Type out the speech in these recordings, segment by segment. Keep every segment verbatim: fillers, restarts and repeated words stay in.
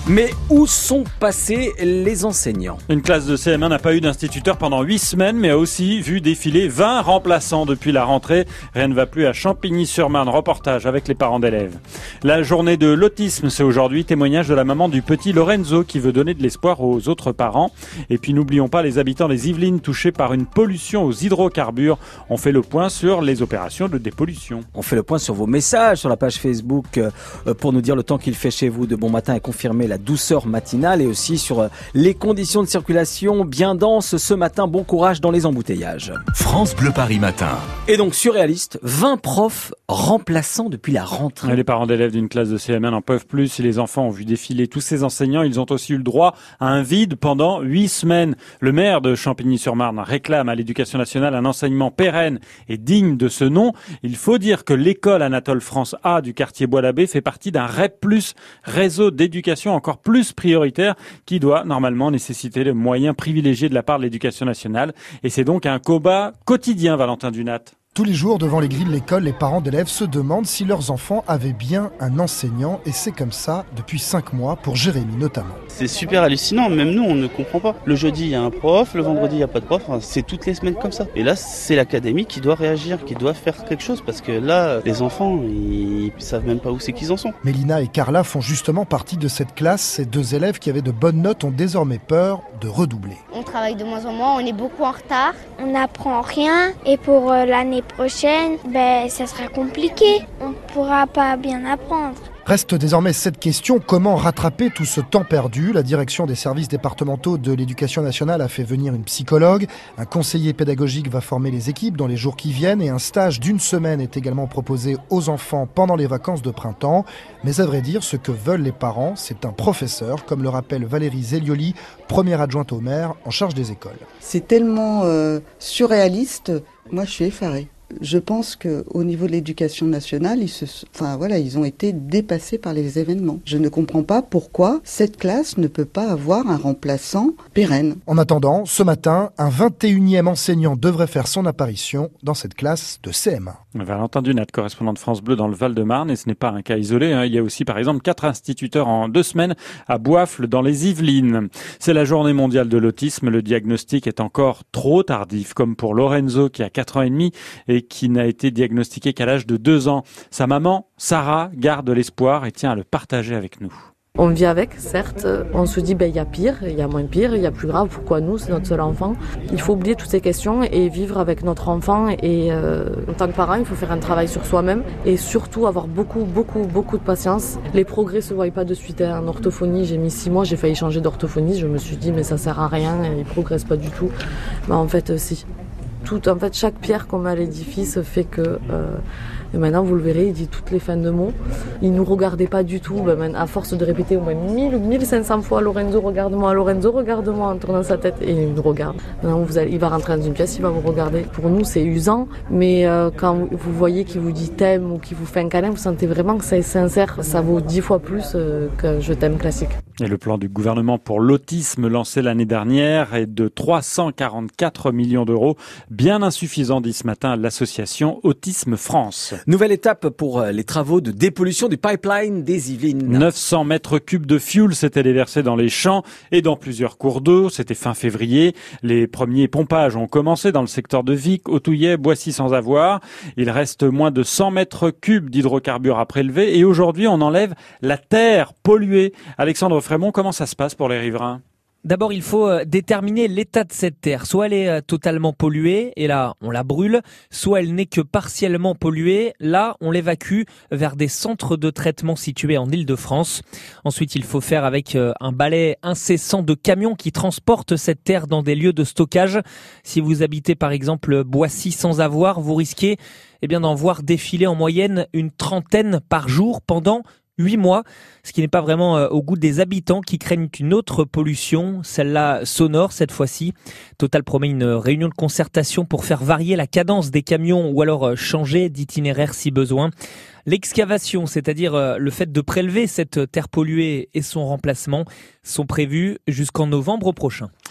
Mais où sont passés les enseignants ? Une classe de C M un n'a pas eu d'instituteur pendant huit semaines, mais a aussi vu défiler vingt remplaçants depuis la rentrée. Rien ne va plus à Champigny-sur-Marne. Reportage avec les parents d'élèves. La journée de l'autisme, c'est aujourd'hui. Témoignage de la maman du petit Lorenzo qui veut donner de l'espoir aux autres parents. Et puis n'oublions pas les habitants des Yvelines touchés par une pollution aux hydrocarbures. On fait le point sur les opérations de dépollution. On fait le point sur vos messages sur la page Facebook pour nous dire le temps qu'il fait chez vous de bon matin et confirmer la douceur matinale, et aussi sur les conditions de circulation bien denses ce matin. Bon courage dans les embouteillages. France Bleu Paris Matin. Et donc surréaliste, vingt profs remplaçants depuis la rentrée. Et les parents d'élèves d'une classe de C M un n'en peuvent plus. Si les enfants ont vu défiler tous ces enseignants, ils ont aussi eu le droit à un vide pendant huit semaines. Le maire de Champigny-sur-Marne réclame à l'Éducation nationale un enseignement pérenne et digne de ce nom. Il faut dire que l'école Anatole France A du quartier Bois-l'Abbé fait partie d'un R E P plus, réseau d'éducation encore plus prioritaire, qui doit normalement nécessiter le moyen privilégié de la part de l'Éducation nationale. Et c'est donc un combat quotidien, Valentin Dunat. Tous les jours, devant les grilles de l'école, les parents d'élèves se demandent si leurs enfants avaient bien un enseignant. Et c'est comme ça depuis cinq mois, pour Jérémy notamment. C'est super hallucinant, même nous on ne comprend pas. Le jeudi il y a un prof, le vendredi il n'y a pas de prof, enfin, c'est toutes les semaines comme ça. Et là c'est l'académie qui doit réagir, qui doit faire quelque chose, parce que là les enfants ils ne savent même pas où c'est qu'ils en sont. Mélina et Carla font justement partie de cette classe. Ces deux élèves qui avaient de bonnes notes ont désormais peur de redoubler. On travaille de moins en moins, on est beaucoup en retard. On n'apprend rien et pour l'année prochaine, ben, ça sera compliqué. On ne pourra pas bien apprendre. Reste désormais cette question, comment rattraper tout ce temps perdu ? La direction des services départementaux de l'Éducation nationale a fait venir une psychologue. Un conseiller pédagogique va former les équipes dans les jours qui viennent, et un stage d'une semaine est également proposé aux enfants pendant les vacances de printemps. Mais à vrai dire, ce que veulent les parents, c'est un professeur, comme le rappelle Valérie Zelioli, première adjointe au maire en charge des écoles. C'est tellement euh, surréaliste, moi je suis effarée. Je pense qu'au niveau de l'éducation nationale, ils, se, enfin, voilà, ils ont été dépassés par les événements. Je ne comprends pas pourquoi cette classe ne peut pas avoir un remplaçant pérenne. En attendant, ce matin, un vingt et unième enseignant devrait faire son apparition dans cette classe de C M un. Valentin Dunat, correspondant de France Bleu dans le Val-de-Marne, et ce n'est pas un cas isolé. Hein. Il y a aussi par exemple quatre instituteurs en deux semaines à Boifle dans les Yvelines. C'est la journée mondiale de l'autisme. Le diagnostic est encore trop tardif, comme pour Lorenzo qui a quatre ans et demi et qui n'a été diagnostiqué qu'à l'âge de deux ans. Sa maman, Sarah, garde l'espoir et tient à le partager avec nous. On vit avec, certes, on se dit ben il y a pire, il y a moins pire, il y a plus grave, pourquoi nous, c'est notre seul enfant. Il faut oublier toutes ces questions et vivre avec notre enfant, et euh, en tant que parent, il faut faire un travail sur soi-même et surtout avoir beaucoup, beaucoup, beaucoup de patience. Les progrès se voient pas de suite. En orthophonie, j'ai mis six mois, j'ai failli changer d'orthophonie, je me suis dit mais ça sert à rien, il progresse pas du tout. Mais en fait, si. Tout, en fait, chaque pierre qu'on met à l'édifice fait que, euh, et maintenant vous le verrez, il dit toutes les fins de mots. Il nous regardait pas du tout, ben, à force de répéter au moins mille ou mille cinq cents fois Lorenzo regarde-moi, Lorenzo regarde-moi en tournant sa tête, et il nous regarde. Maintenant vous allez, il va rentrer dans une pièce, il va vous regarder. Pour nous c'est usant, mais euh, quand vous voyez qu'il vous dit t'aime ou qu'il vous fait un câlin, vous sentez vraiment que c'est sincère. Ça vaut dix fois plus euh, que je t'aime classique. Et le plan du gouvernement pour l'autisme lancé l'année dernière est de trois cent quarante-quatre millions d'euros. Bien insuffisant, dit ce matin l'association Autisme France. Nouvelle étape pour les travaux de dépollution du pipeline des Yvelines. neuf cents mètres cubes de fioul s'étaient déversés dans les champs et dans plusieurs cours d'eau. C'était fin février. Les premiers pompages ont commencé dans le secteur de Vic, Autouillet, Boissy-sans-Avoir. Il reste moins de cent mètres cubes d'hydrocarbures à prélever et aujourd'hui on enlève la terre polluée. Alexandre Frémont, comment ça se passe pour les riverains ? D'abord, il faut déterminer l'état de cette terre. Soit elle est totalement polluée, et là, on la brûle. Soit elle n'est que partiellement polluée. Là, on l'évacue vers des centres de traitement situés en Île-de-France. Ensuite, il faut faire avec un balai incessant de camions qui transportent cette terre dans des lieux de stockage. Si vous habitez, par exemple, Boissy-sans-Avoir, vous risquez eh bien, d'en voir défiler en moyenne une trentaine par jour pendant huit mois, ce qui n'est pas vraiment euh, au goût des habitants qui craignent une autre pollution, celle-là sonore cette fois-ci. Total promet une réunion de concertation pour faire varier la cadence des camions ou alors euh, changer d'itinéraire si besoin. L'excavation, c'est-à-dire euh, le fait de prélever cette terre polluée et son remplacement, sont prévus jusqu'en novembre prochain.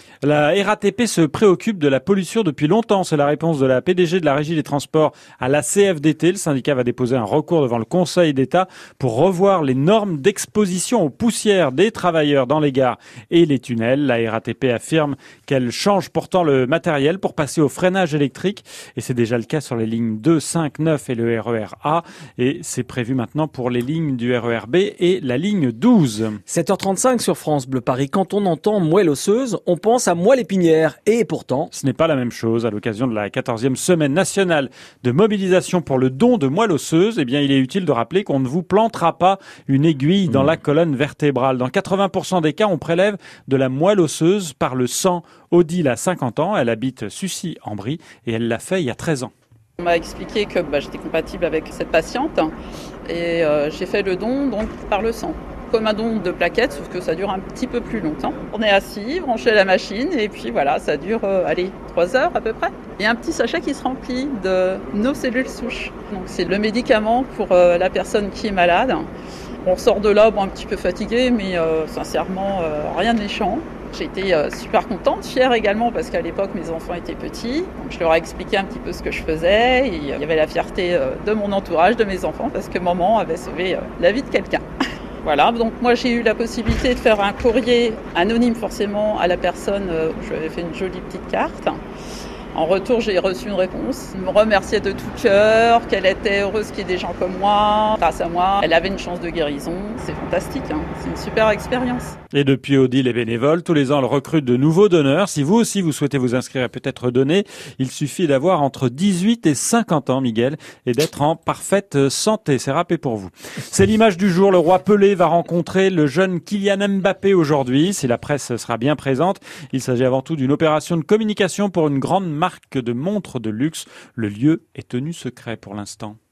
La R A T P se préoccupe de la pollution depuis longtemps. C'est la réponse de la P D G de la Régie des Transports à la C F D T. Le syndicat va déposer un recours devant le Conseil d'État pour revoir les normes d'exposition aux poussières des travailleurs dans les gares et les tunnels. La R A T P affirme qu'elle change pourtant le matériel pour passer au freinage électrique. Et c'est déjà le cas sur les lignes deux, cinq, neuf et le R E R A. Et c'est prévu maintenant pour les lignes du R E R B et la ligne douze. sept heures trente-cinq sur France Bleu Paris. Quand on entend moelle osseuse, on pense à moelle épinière. Et pourtant, ce n'est pas la même chose. À l'occasion de la quatorzième semaine nationale de mobilisation pour le don de moelle osseuse, eh bien, il est utile de rappeler qu'on ne vous plantera pas une aiguille dans mmh. la colonne vertébrale. Dans quatre-vingts pour cent des cas, on prélève de la moelle osseuse par le sang. Odile a cinquante ans, elle habite Sucy-en-Brie et elle l'a fait il y a treize ans. On m'a expliqué que bah, j'étais compatible avec cette patiente et euh, j'ai fait le don donc par le sang. Comme un don de plaquettes, sauf que ça dure un petit peu plus longtemps. On est assis, branché à la machine, et puis voilà, ça dure, euh, allez, trois heures à peu près. Il y a un petit sachet qui se remplit de nos cellules souches. Donc c'est le médicament pour euh, la personne qui est malade. On sort de là, bon, un petit peu fatigué, mais euh, sincèrement, euh, rien de méchant. J'ai été euh, super contente, fière également, parce qu'à l'époque, mes enfants étaient petits. Donc je leur ai expliqué un petit peu ce que je faisais. Et il y avait la fierté euh, de mon entourage, de mes enfants, parce que maman avait sauvé euh, la vie de quelqu'un. Voilà, donc moi j'ai eu la possibilité de faire un courrier anonyme forcément à la personne où je lui avais fait une jolie petite carte. En retour, j'ai reçu une réponse. Elle me remerciait de tout cœur, qu'elle était heureuse qu'il y ait des gens comme moi. Grâce à moi, elle avait une chance de guérison. C'est fantastique, hein. C'est une super expérience. Et depuis Odile est bénévole, tous les ans elle recrute de nouveaux donneurs. Si vous aussi vous souhaitez vous inscrire et peut-être donner, il suffit d'avoir entre dix-huit et cinquante ans, Miguel, et d'être en parfaite santé. C'est râpé pour vous. C'est l'image du jour. Le roi Pelé va rencontrer le jeune Kylian Mbappé aujourd'hui. Si la presse sera bien présente, il s'agit avant tout d'une opération de communication pour une grande marque de montres de luxe. Le lieu est tenu secret pour l'instant.